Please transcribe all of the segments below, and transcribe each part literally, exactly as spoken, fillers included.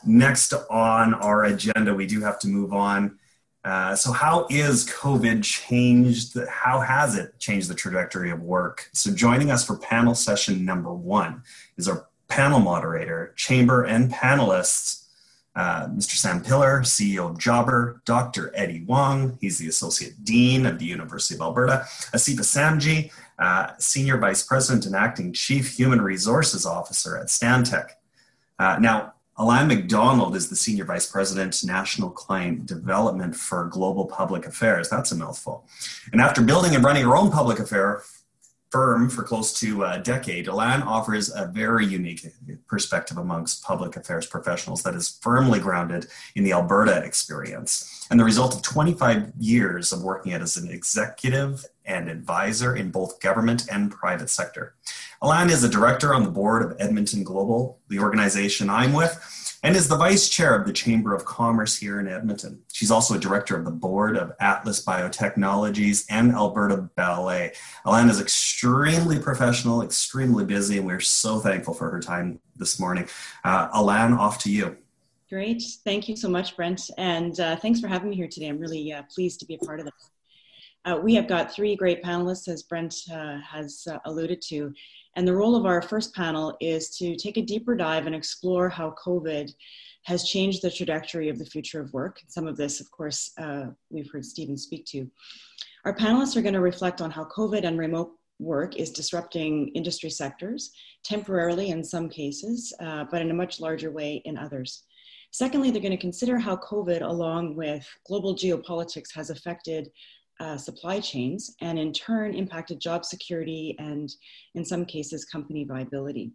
Next on our agenda, we do have to move on. Uh, so how is COVID changed? How has it changed the trajectory of work? So joining us for panel session number one is our panel moderator, chamber and panelists, uh, Mister Sam Pillar, C E O of Jobber, Doctor Eddie Wong, he's the Associate Dean of the University of Alberta, Asifa Samji, uh, Senior Vice President and Acting Chief Human Resources Officer at Stantec. Uh, now, Alain McDonald is the Senior Vice President, National Client Development for Global Public Affairs. That's a mouthful. And after building and running her own public affair firm for close to a decade, Alain offers a very unique perspective amongst public affairs professionals that is firmly grounded in the Alberta experience and the result of twenty-five years of working as an executive and advisor in both government and private sector. Alain is a director on the board of Edmonton Global, the organization I'm with, and is the vice chair of the Chamber of Commerce here in Edmonton. She's also a director of the board of Atlas Biotechnologies and Alberta Ballet. Alain is extremely professional, extremely busy, and we're so thankful for her time this morning. Uh, Alain, off to you. Great. Thank you so much, Brent. And uh, thanks for having me here today. I'm really uh, pleased to be a part of this. Uh, we have got three great panelists, as Brent uh, has uh, alluded to. And the role of our first panel is to take a deeper dive and explore how COVID has changed the trajectory of the future of work. Some of this, of course, uh, we've heard Stephen speak to. Our panelists are going to reflect on how COVID and remote work is disrupting industry sectors, temporarily in some cases, uh, but in a much larger way in others. Secondly, they're going to consider how COVID, along with global geopolitics, has affected Uh, supply chains and in turn impacted job security and in some cases company viability.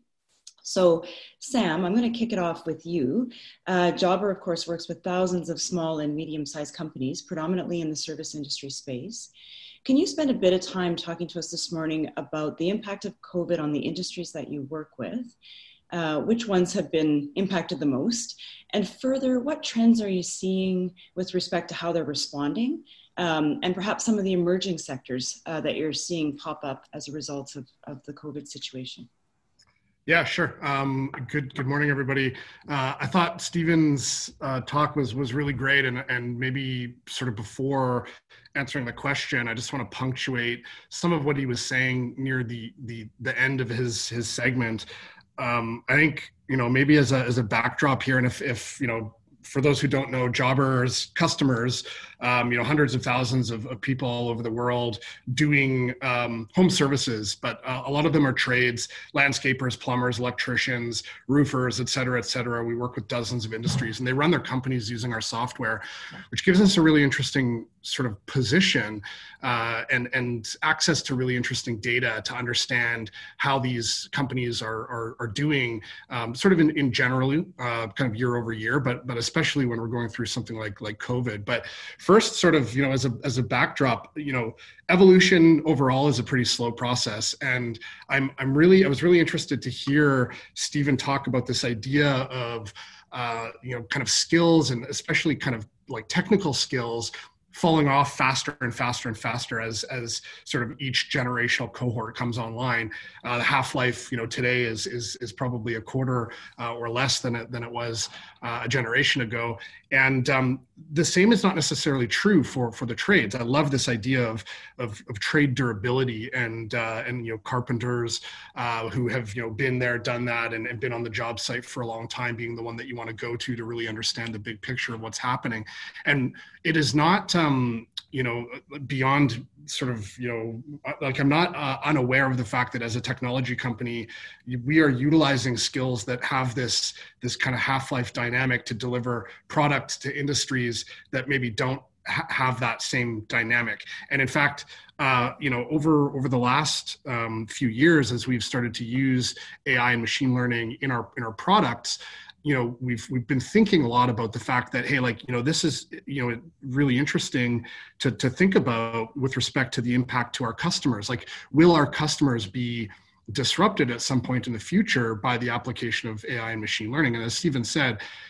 So Sam, I'm going to kick it off with you. Uh, Jobber, of course, works with thousands of small and medium-sized companies, predominantly in the service industry space. Can you spend a bit of time talking to us this morning about the impact of COVID on the industries that you work with? Uh, which ones have been impacted the most? And further, what trends are you seeing with respect to how they're responding? Um, and perhaps some of the emerging sectors uh, that you're seeing pop up as a result of, of the COVID situation. Yeah, sure. Um, good Good morning, everybody. Uh, I thought Stephen's uh, talk was was really great, and and maybe sort of before answering the question, I just want to punctuate some of what he was saying near the the the end of his his segment. Um, I think, you know, maybe as a as a backdrop here, and if if you know. For those who don't know, Jobber's customers, um, you know, hundreds of thousands of, of people all over the world doing um, home services, but uh, a lot of them are trades, landscapers, plumbers, electricians, roofers, et cetera, et cetera. We work with dozens of industries, and they run their companies using our software, which gives us a really interesting sort of position uh, and, and access to really interesting data to understand how these companies are, are, are doing um, sort of in, in general, uh, kind of year over year, but, but especially when we're going through something like, like COVID. But first, sort of, you know, as a, as a backdrop, you know, evolution overall is a pretty slow process. And I'm, I'm really, I was really interested to hear Stephen talk about this idea of, uh, you know, kind of skills and especially kind of like technical skills falling off faster and faster and faster as as sort of each generational cohort comes online. Uh, the half-life, you know, today is is is probably a quarter uh, or less than it than it was uh, a generation ago. And um, the same is not necessarily true for for the trades. I love this idea of of, of trade durability and uh, and you know carpenters uh, who have you know been there, done that, and, and been on the job site for a long time, being the one that you want to go to to really understand the big picture of what's happening. And it is not. Um, Um, you know, beyond sort of, you know, like I'm not uh, unaware of the fact that as a technology company, we are utilizing skills that have this, this kind of half-life dynamic to deliver products to industries that maybe don't ha- have that same dynamic. And in fact, uh, you know, over, over the last um, few years, as we've started to use A I and machine learning in our, in our products, you know, we've we've been thinking a lot about the fact that, hey, like, you know, this is, you know, really interesting to to think about with respect to the impact to our customers. Like, will our customers be disrupted at some point in the future by the application of A I and machine learning? And as Stephen said,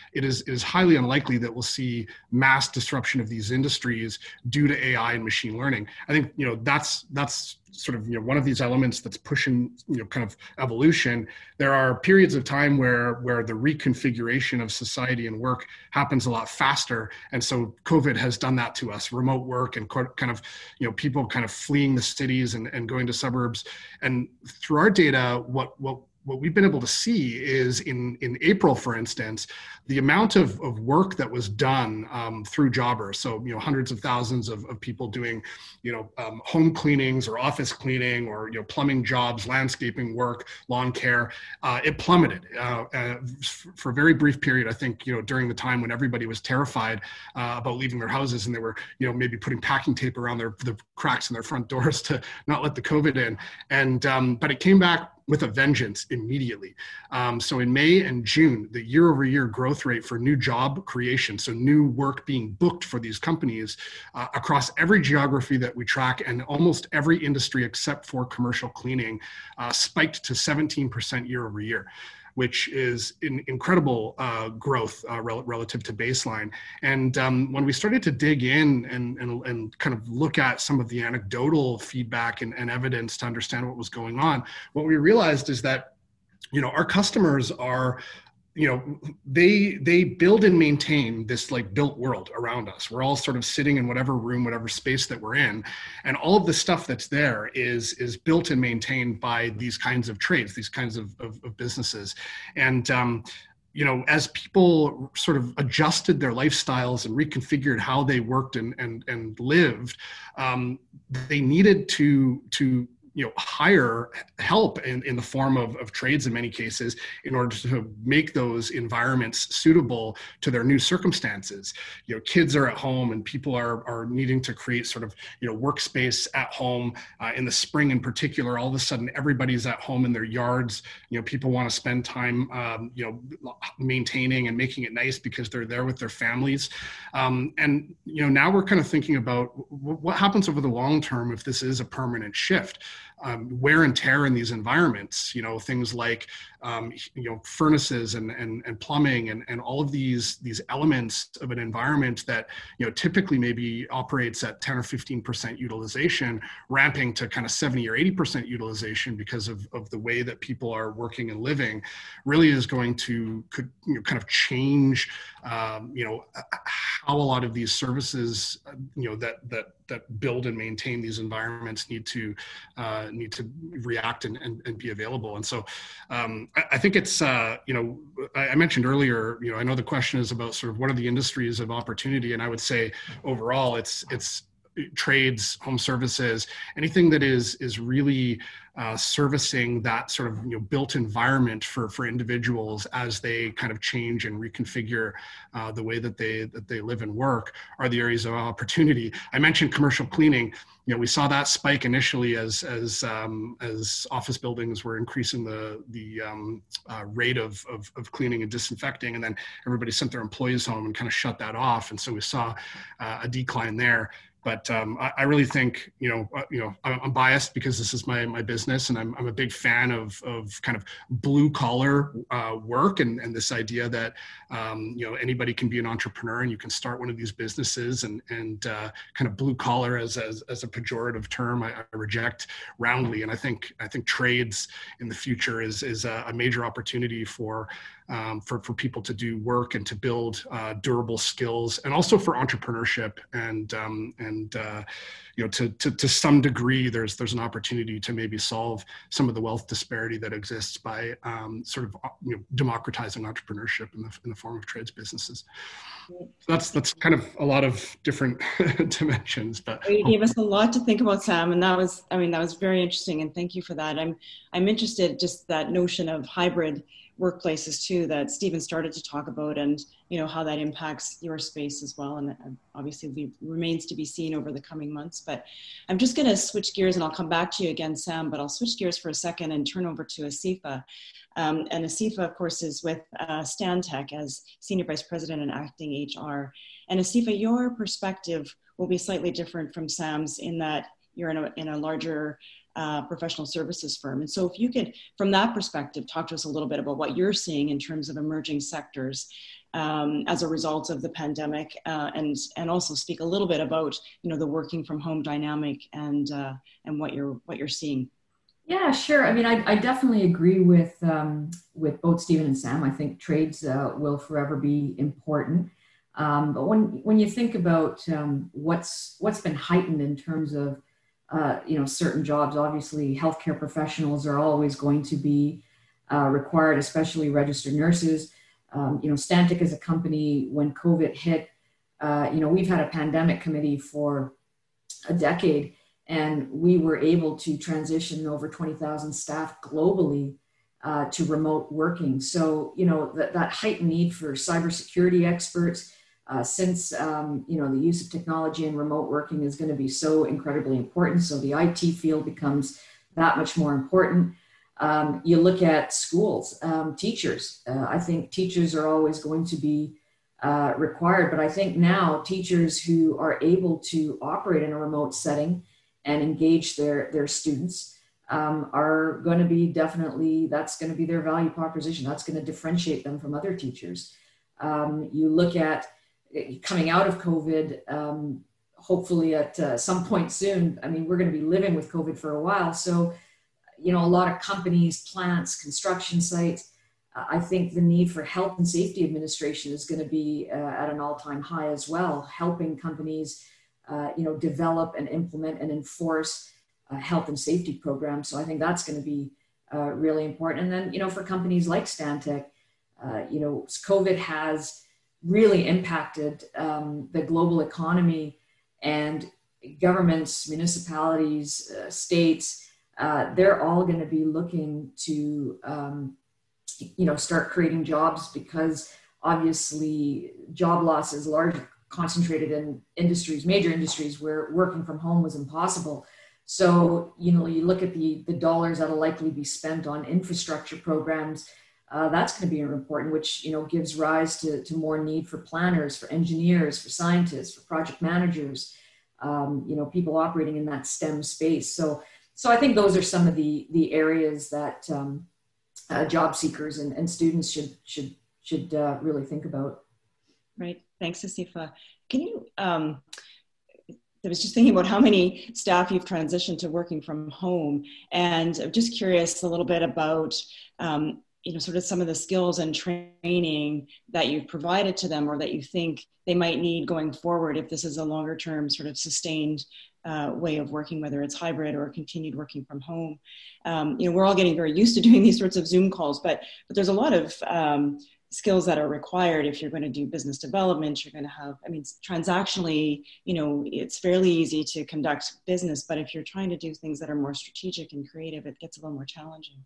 it is, it is highly unlikely that we'll see mass disruption of these industries due to A I and machine learning. I think, you know, that's, that's sort of, you know, one of these elements that's pushing, you know, kind of evolution. There are periods of time where, where the reconfiguration of society and work happens a lot faster. And so COVID has done that to us, remote work and kind of, you know, people kind of fleeing the cities and, and going to suburbs. And through our data, what, what, what we've been able to see is in, in April, for instance, the amount of, of work that was done um, through jobbers. So, you know, hundreds of thousands of, of people doing, you know, um, home cleanings or office cleaning or, you know, plumbing jobs, landscaping work, lawn care, uh, it plummeted uh, uh, for a very brief period. I think, you know, during the time when everybody was terrified uh, about leaving their houses and they were, you know, maybe putting packing tape around their the cracks in their front doors to not let the COVID in. And, um, but it came back with a vengeance immediately. Um, so in May and June, the year over year growth rate for new job creation, so new work being booked for these companies uh, across every geography that we track and almost every industry except for commercial cleaning uh, spiked to seventeen percent year over year, which is an incredible uh, growth uh, rel relative to baseline. And um, when we started to dig in and, and, and kind of look at some of the anecdotal feedback and, and evidence to understand what was going on, what we realized is that, you know, our customers are, you know, they they build and maintain this like built world around us. We're all sort of sitting in whatever room, whatever space that we're in, and all of the stuff that's there is is built and maintained by these kinds of trades, these kinds of, of, of businesses. And um, you know, as people sort of adjusted their lifestyles and reconfigured how they worked and and and lived, um, they needed to to you know, hire help in, in the form of, of trades in many cases in order to make those environments suitable to their new circumstances. You know, kids are at home and people are, are needing to create sort of, you know, workspace at home. Uh, in the spring in particular, all of a sudden everybody's at home in their yards. You know, people want to spend time, um, you know, maintaining and making it nice because they're there with their families. Um, and, you know, now we're kind of thinking about what happens over the long term if this is a permanent shift. Um, wear and tear in these environments, you know, things like, um, you know, furnaces and, and, and plumbing and, and all of these, these elements of an environment that, you know, typically maybe operates at ten or fifteen percent utilization, ramping to kind of seventy or eighty percent utilization because of, of the way that people are working and living, really is going to, could, you know, kind of change, um, you know, how a lot of these services, you know, that, that, that build and maintain these environments need to, uh, need to react and, and, and be available. And so um, I, I think it's, uh, you know, I, I mentioned earlier, you know, I know the question is about sort of what are the industries of opportunity. And I would say overall it's, it's trades, home services, anything that is, is really uh, servicing that sort of, you know, built environment for, for individuals as they kind of change and reconfigure uh, the way that they, that they live and work are the areas of opportunity. I mentioned commercial cleaning. You know, we saw that spike initially as as um, as office buildings were increasing the the um, uh, rate of, of of cleaning and disinfecting, and then everybody sent their employees home and kind of shut that off, and so we saw uh, a decline there. But um, I, I really think, you know, uh, you know, I'm biased because this is my my business, and I'm I'm a big fan of of kind of blue collar uh, work, and and this idea that um, you know, anybody can be an entrepreneur and you can start one of these businesses, and and uh, kind of blue collar as as as a pejorative term I, I reject roundly. And I think I think trades in the future is is a, a major opportunity for. Um, for, for people to do work and to build uh, durable skills, and also for entrepreneurship. And, um, and uh, you know, to, to, to some degree, there's, there's an opportunity to maybe solve some of the wealth disparity that exists by um, sort of, you know, democratizing entrepreneurship in the, in the form of trades businesses. So that's, that's kind of a lot of different dimensions. But you gave us a lot to think about, Sam, and that was, I mean, that was very interesting, and thank you for that. I'm, I'm interested just that notion of hybrid workplaces too that Stephen started to talk about, and you know how that impacts your space as well, and obviously we, remains to be seen over the coming months. But I'm just going to switch gears, and I'll come back to you again, Sam, but I'll switch gears for a second and turn over to Asifa. Um, and Asifa, of course, is with uh, Stantec as Senior Vice President and Acting H R. And Asifa, your perspective will be slightly different from Sam's in that you're in a, in a larger Uh, professional services firm. And so if you could, from that perspective, talk to us a little bit about what you're seeing in terms of emerging sectors um, as a result of the pandemic, uh, and and also speak a little bit about, you know, the working from home dynamic and uh, and what you're what you're seeing. Yeah, sure. I mean, I, I definitely agree with um, with both Stephen and Sam. I think trades uh, will forever be important. Um, but when when you think about um, what's what's been heightened in terms of uh, you know, certain jobs, obviously healthcare professionals are always going to be uh, required, especially registered nurses. Um, you know, Stantec as a company, when COVID hit, uh, you know, we've had a pandemic committee for a decade, and we were able to transition over twenty thousand staff globally uh, to remote working. So, you know, that, that heightened need for cybersecurity experts, uh, since, um, you know, the use of technology and remote working is going to be so incredibly important. So the I T field becomes that much more important. Um, you look at schools, um, teachers. Uh, I think teachers are always going to be uh, required, but I think now teachers who are able to operate in a remote setting and engage their, their students um, are going to be definitely, that's going to be their value proposition. That's going to differentiate them from other teachers. Um, you look at coming out of COVID, um, hopefully at uh, some point soon. I mean, we're going to be living with COVID for a while. So, you know, a lot of companies, plants, construction sites, uh, I think the need for health and safety administration is going to be uh, at an all-time high as well, helping companies, uh, you know, develop and implement and enforce uh, health and safety programs. So I think that's going to be uh, really important. And then, you know, for companies like Stantec, uh, you know, COVID has really impacted um, the global economy, and governments, municipalities, uh, states, uh, they're all going to be looking to, um, you know, start creating jobs, because obviously job loss is largely concentrated in industries, major industries where working from home was impossible. So, you know, you look at the, the dollars that'll likely be spent on infrastructure programs. Uh, that's going to be important, which, you know, gives rise to, to more need for planners, for engineers, for scientists, for project managers, um, you know, people operating in that STEM space. So, so I think those are some of the the areas that um, uh, job seekers and, and students should should should uh, really think about. Right. Thanks, Asifa. Can you? Um, I was just thinking about how many staff you've transitioned to working from home, and I'm just curious a little bit about. Um, you know, sort of some of the skills and training that you've provided to them, or that you think they might need going forward if this is a longer term sort of sustained uh, way of working, whether it's hybrid or continued working from home. Um, you know, we're all getting very used to doing these sorts of Zoom calls, but, but there's a lot of um, skills that are required if you're going to do business development. You're going to have, I mean, transactionally, you know, it's fairly easy to conduct business, but if you're trying to do things that are more strategic and creative, it gets a little more challenging.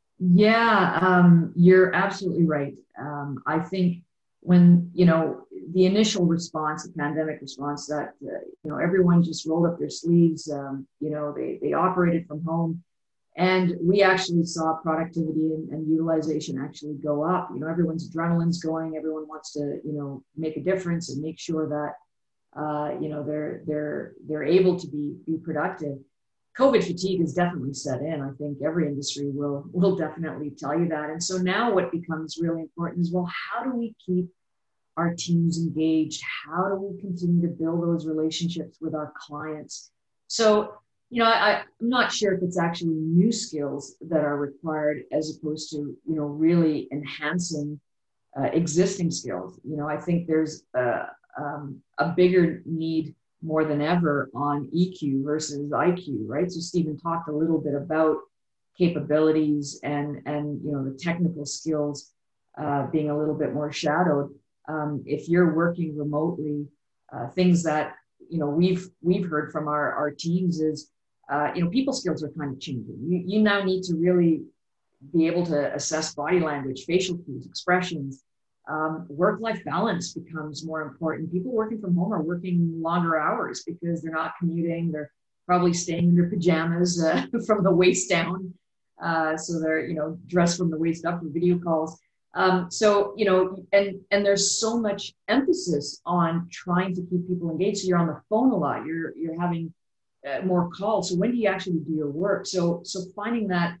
Yeah, um, you're absolutely right. Um, I think when, you know, the initial response, the pandemic response, that, uh, you know, everyone just rolled up their sleeves, um, you know, they, they operated from home, and we actually saw productivity and, and utilization actually go up. You know, everyone's adrenaline's going, everyone wants to, you know, make a difference and make sure that, uh, you know, they're, they're, they're able to be, be productive. COVID fatigue has definitely set in. I think every industry will will definitely tell you that. And so now what becomes really important is, well, how do we keep our teams engaged? How do we continue to build those relationships with our clients? So, you know, I, I'm not sure if it's actually new skills that are required as opposed to, you know, really enhancing uh, existing skills. You know, I think there's a, um, a bigger need more than ever on E Q versus I Q, right? So Stephen talked a little bit about capabilities and, and you know, the technical skills uh, being a little bit more shadowed. Um, if you're working remotely, uh, things that, you know, we've we've heard from our, our teams is, uh, you know, people skills are kind of changing. You, you now need to really be able to assess body language, facial cues, expressions. Um, work-life balance becomes more important. People working from home are working longer hours because they're not commuting. They're probably staying in their pajamas uh, from the waist down. Uh, so they're, you know, dressed from the waist up for video calls. Um, so, you know, and, and there's so much emphasis on trying to keep people engaged. So you're on the phone a lot. You're, you're having uh, more calls. So when do you actually do your work? So, so finding that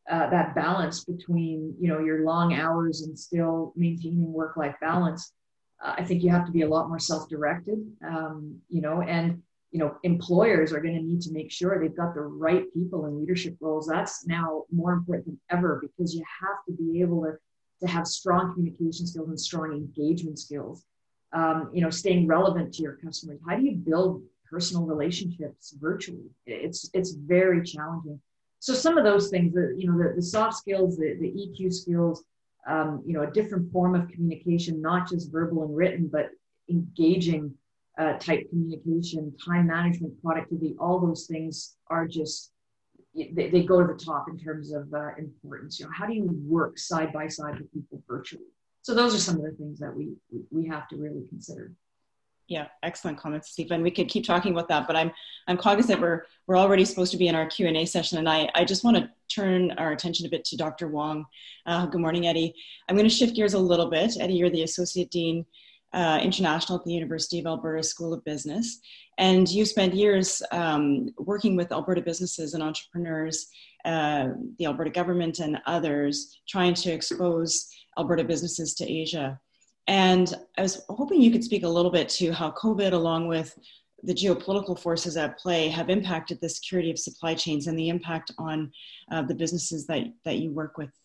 uh, that balance between, you know, your long hours and still maintaining work-life balance, uh, I think you have to be a lot more self-directed, um, you know, and, you know, employers are going to need to make sure they've got the right people in leadership roles. That's now more important than ever, because you have to be able to, to have strong communication skills and strong engagement skills, um, you know, staying relevant to your customers. How do you build personal relationships virtually? It's, it's very challenging. So some of those things, the, you know, the, the soft skills, the, the E Q skills, um, you know, a different form of communication, not just verbal and written, but engaging uh, type communication, time management, productivity, all those things are just, they, they go to the top in terms of uh, importance. You know, how do you work side by side with people virtually? So those are some of the things that we, we have to really consider. Yeah, excellent comments, Stephen. We could keep talking about that, but I'm I'm cognizant we're we're already supposed to be in our Q and A session, and I, I just want to turn our attention a bit to Doctor Wong. Uh, good morning, Eddie. I'm going to shift gears a little bit. Eddie, you're the Associate Dean uh, International at the University of Alberta School of Business, and you spent years um, working with Alberta businesses and entrepreneurs, uh, the Alberta government and others, trying to expose Alberta businesses to Asia. And I was hoping you could speak a little bit to how COVID, along with the geopolitical forces at play, have impacted the security of supply chains and the impact on uh, the businesses that, that you work with.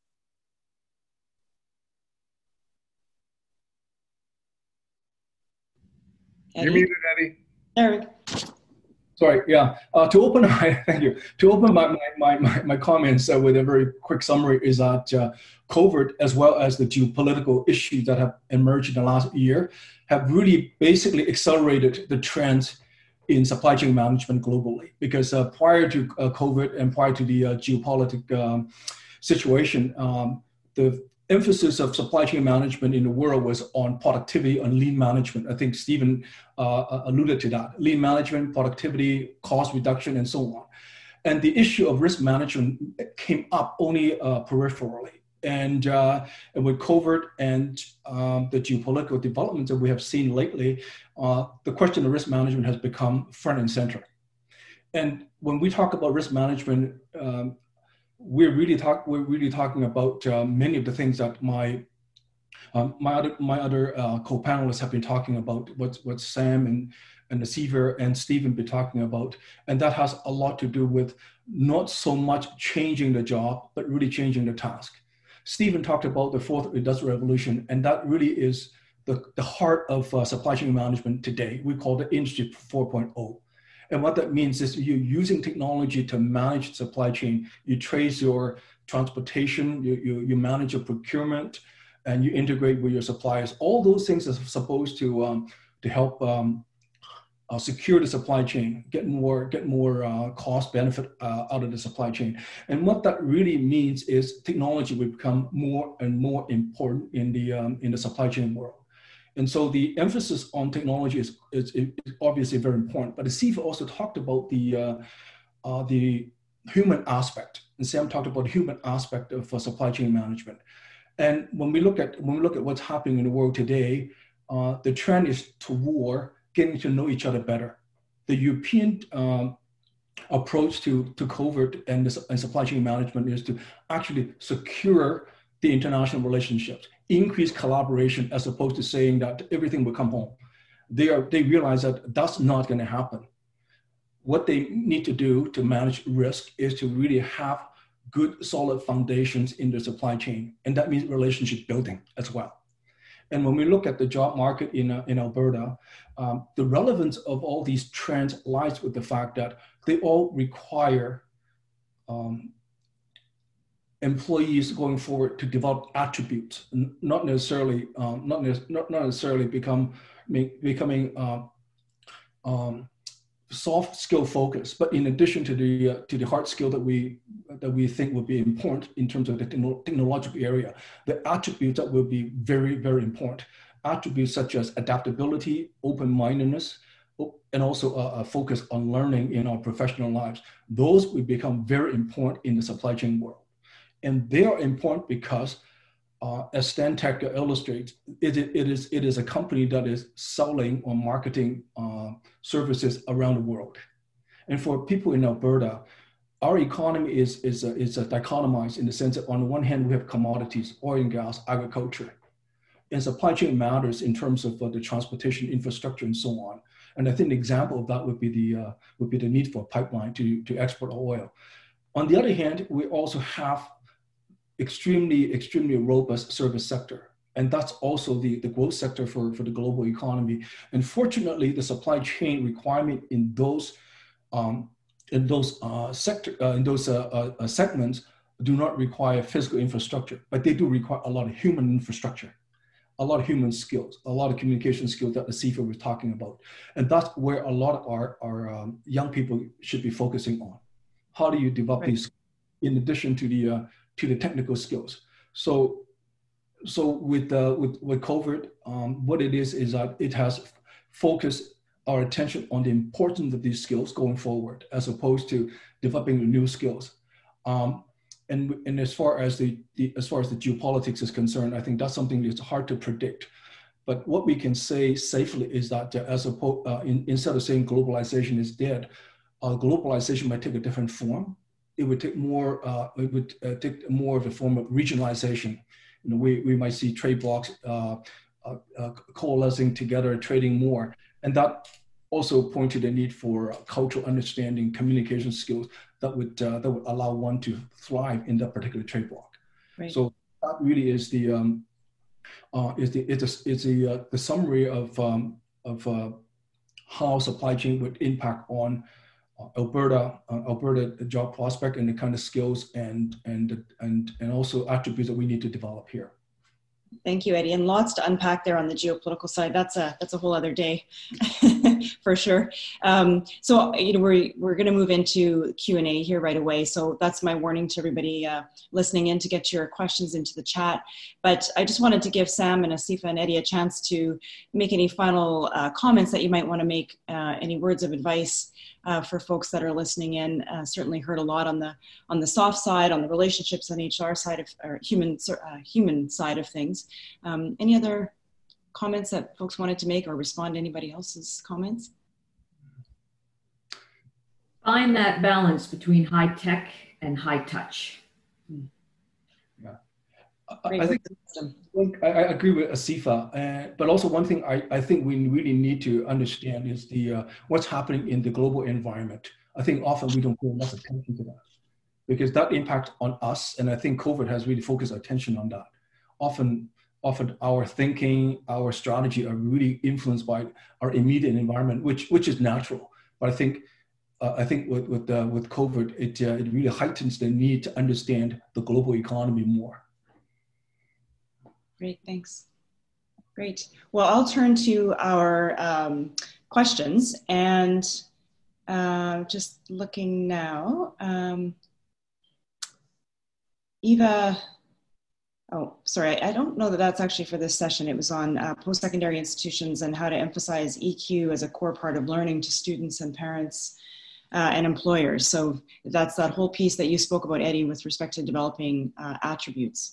Eddie? You're muted, Eddie. Eric. Sorry, yeah. Uh, to open my thank you. To open my my my, my comments uh, with a very quick summary is that uh, COVID, as well as the geopolitical issues that have emerged in the last year, have really basically accelerated the trend in supply chain management globally. Because uh, prior to uh, COVID and prior to the uh, geopolitical um, situation, um, the emphasis of supply chain management in the world was on productivity, on lean management. I think Stephen uh, alluded to that. Lean management, productivity, cost reduction, and so on. And the issue of risk management came up only uh, peripherally. And, uh, and with COVID and um, the geopolitical developments that we have seen lately, uh, the question of risk management has become front and center. And when we talk about risk management, um, We're really talk. We're really talking about uh, many of the things that my um, my other my other uh, co-panelists have been talking about. What what Sam and and Seaver and Stephen been talking about, and that has a lot to do with not so much changing the job, but really changing the task. Stephen talked about the fourth industrial revolution, and that really is the the heart of uh, supply chain management today. We call it Industry four point oh. And what that means is you're using technology to manage supply chain. You trace your transportation, you, you, you manage your procurement, and you integrate with your suppliers. All those things are supposed to um, to help um, uh, secure the supply chain, get more get more uh, cost benefit uh, out of the supply chain. And what that really means is technology will become more and more important in the um, in the supply chain world. And so the emphasis on technology is, is, is obviously very important. But Steve also talked about the uh, uh, the human aspect, and Sam talked about the human aspect of uh, supply chain management. And when we look at when we look at what's happening in the world today, uh, the trend is toward getting to know each other better. The European um, approach to to COVID and, the, and supply chain management is to actually secure the international relationships, increase collaboration, as opposed to saying that everything will come home. They are they realize that that's not going to happen. What they need to do to manage risk is to really have good, solid foundations in the supply chain, and that means relationship building as well. And when we look at the job market in uh, in Alberta, um, the relevance of all these trends lies with the fact that they all require um, employees going forward to develop attributes, not necessarily um, not, ne- not not necessarily become becoming uh, um, soft skill focused, but in addition to the uh, to the hard skill that we that we think will be important in terms of the techno- technological area, the attributes that will be very very important, attributes such as adaptability, open-mindedness, and also a, a focus on learning in our professional lives. Those will become very important in the supply chain world. And they are important because, uh, as Stantec illustrates, it, it, is, it is a company that is selling or marketing uh, services around the world. And for people in Alberta, our economy is, is, a, is a dichotomized in the sense that on the one hand, we have commodities, oil and gas, agriculture. And supply chain matters in terms of uh, the transportation infrastructure and so on. And I think an example of that would be the, uh, would be the need for a pipeline to, to export oil. On the other hand, we also have extremely, extremely robust service sector. And that's also the, the growth sector for, for the global economy. And fortunately, the supply chain requirement in those, um, in those, uh, sector, uh, in those uh, uh, segments do not require physical infrastructure, but they do require a lot of human infrastructure, a lot of human skills, a lot of communication skills that Asifa was talking about. And that's where a lot of our, our um, young people should be focusing on. How do you develop right. these in addition to the, uh, to the technical skills? So, so with, uh, with, with COVID, um, what it is, is that it has focused our attention on the importance of these skills going forward, as opposed to developing the new skills. Um, And, and as far as the, the as far as the geopolitics is concerned, I think that's something that's hard to predict. But what we can say safely is that uh, as opposed, uh, in, instead of saying globalization is dead, uh, globalization might take a different form. It would take more. Uh, it would uh, take more of a form of regionalization. You know, we we might see trade blocs uh, uh, uh, coalescing together, trading more, and that also point to the need for uh, cultural understanding, communication skills that would uh, that would allow one to thrive in that particular trade bloc. Right. So that really is the um, uh, is the it's a, it's a, uh, the summary of um, of uh, how supply chain would impact on uh, Alberta uh, Alberta job prospect and the kind of skills and and and and also attributes that we need to develop here. Thank you, Eddie, and lots to unpack there on the geopolitical side. That's a that's a whole other day, for sure. Um, so you know we're we're going to move into Q and A here right away. So that's my warning to everybody uh, listening in to get your questions into the chat. But I just wanted to give Sam and Asifa and Eddie a chance to make any final uh, comments that you might want to make, uh, any words of advice uh, for folks that are listening in. Uh, certainly heard a lot on the on the soft side, on the relationships, on the H R side of or human uh, human side of things. Um, any other comments that folks wanted to make or respond to anybody else's comments? Find that balance between high tech and high touch. Yeah, I, I think I, I agree with Asifa, uh, but also one thing I, I think we really need to understand is the uh, what's happening in the global environment. I think often we don't pay enough attention to that because that impacts on us, and I think COVID has really focused our attention on that. Often, often our thinking, our strategy are really influenced by our immediate environment, which which is natural. But I think, uh, I think with with uh, with COVID, it uh, it really heightens the need to understand the global economy more. Great, thanks. Great. Well, I'll turn to our um, questions, and uh, just looking now, um, Eva. Oh, sorry, I don't know that that's actually for this session. It was on uh, post-secondary institutions and how to emphasize E Q as a core part of learning to students and parents uh, and employers. So that's that whole piece that you spoke about, Eddie, with respect to developing uh, attributes.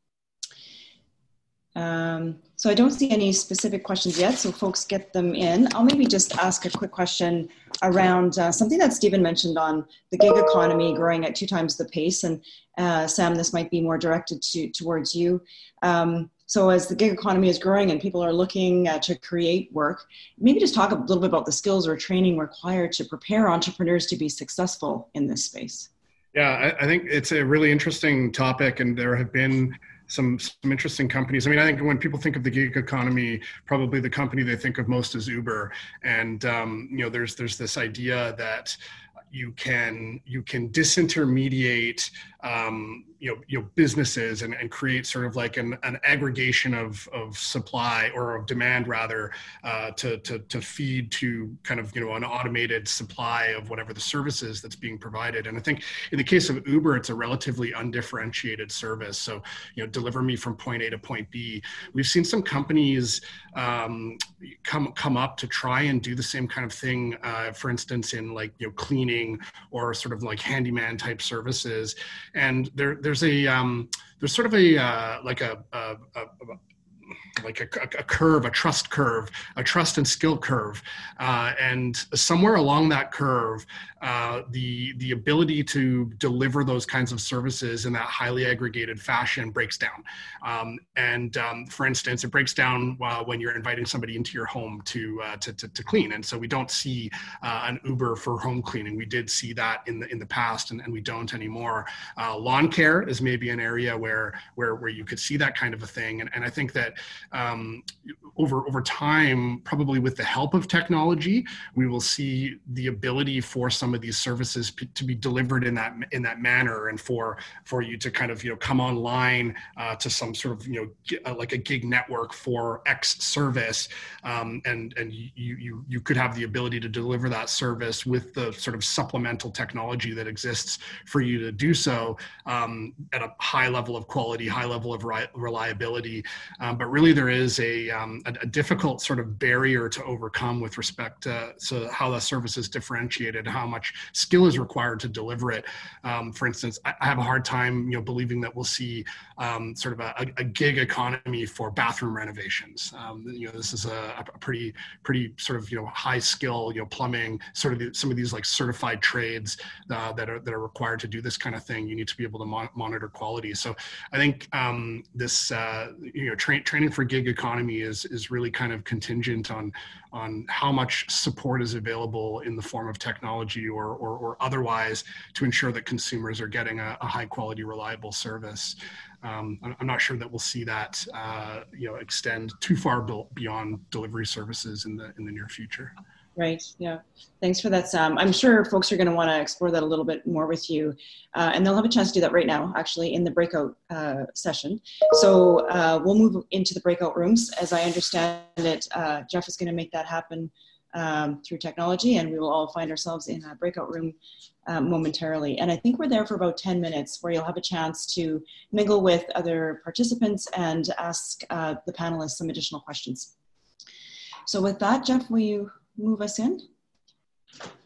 Um, so I don't see any specific questions yet, so folks get them in. I'll maybe just ask a quick question around uh, something that Stephen mentioned on the gig economy growing at two times the pace. And uh, Sam, this might be more directed to, towards you. Um, so as the gig economy is growing and people are looking uh, to create work, maybe just talk a little bit about the skills or training required to prepare entrepreneurs to be successful in this space. Yeah, I, I think it's a really interesting topic, and there have been Some, some interesting companies. I mean, I think when people think of the gig economy, probably the company they think of most is Uber. And, um, you know, there's, there's this idea that you can, you can disintermediate, um, you know, you know, businesses and, and create sort of like an, an aggregation of, of supply or of demand rather, uh, to, to, to feed to kind of, you know, an automated supply of whatever the service is that's being provided. And I think in the case of Uber, it's a relatively undifferentiated service. So, you know, deliver me from point A to point B. We've seen some companies um, come, come up to try and do the same kind of thing, uh, for instance, in like, you know, cleaning or sort of like handyman type services. And there, there's a, um, there's sort of a, uh, like a, a, a, like a, a curve, a trust curve, a trust and skill curve. Uh, and somewhere along that curve, uh, the, the ability to deliver those kinds of services in that highly aggregated fashion breaks down. Um, and um, for instance, it breaks down uh, when you're inviting somebody into your home to, uh, to, to, to clean. And so we don't see uh, an Uber for home cleaning. We did see that in the, in the past, and, and we don't anymore. Uh, lawn care is maybe an area where, where, where you could see that kind of a thing. And, and I think that um, over, over time, probably with the help of technology, we will see the ability for some of these services p- to be delivered in that, in that manner, and for, for you to kind of, you know, come online uh, to some sort of, you know, g- uh, like a gig network for X service. Um, and, and you, you, you could have the ability to deliver that service with the sort of supplemental technology that exists for you to do so um, at a high level of quality, high level of ri- reliability. Um, but really there is a, um, a, a difficult sort of barrier to overcome with respect to, to how the service is differentiated, how much skill is required to deliver it. Um, for instance, I, I have a hard time, you know, believing that we'll see um, sort of a, a gig economy for bathroom renovations. Um, you know, this is a, a pretty, pretty sort of, you know, high skill, you know, plumbing, sort of the, some of these like certified trades uh, that are that are required to do this kind of thing. You need to be able to mon- monitor quality. So I think um, this, uh, you know, tra- training for gig economy is is really kind of contingent on on how much support is available in the form of technology or or, or otherwise to ensure that consumers are getting a, a high quality, reliable service. Um, I'm not sure that we'll see that uh, you know extend too far beyond delivery services in the in the near future. Right. Yeah. Thanks for that, Sam. I'm sure folks are going to want to explore that a little bit more with you, uh, and they'll have a chance to do that right now, actually, in the breakout uh, session. So uh, we'll move into the breakout rooms. As I understand it, uh, Jeff is going to make that happen um, through technology, and we will all find ourselves in a breakout room uh, momentarily. And I think we're there for about ten minutes, where you'll have a chance to mingle with other participants and ask uh, the panelists some additional questions. So with that, Jeff, will you move us in?